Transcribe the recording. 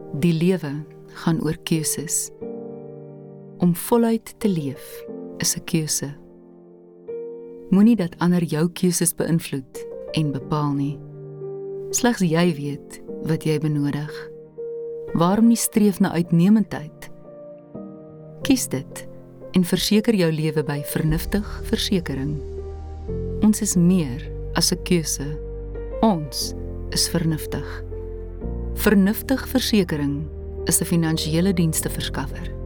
Die lewe gaan oor keuses. Om voluit te leef is 'n keuse. Moenie dat ander jou keuses beïnvloed en bepaal nie. Slegs jy weet wat jy benodig. Waarom nie streef na uitnemendheid? Kies dit en verseker jou lewe by Vernuftig Versekering. Ons is meer as 'n keuse. Ons is vernuftig. Vernuftig Versekering is 'n finansiële diensteverskaffer.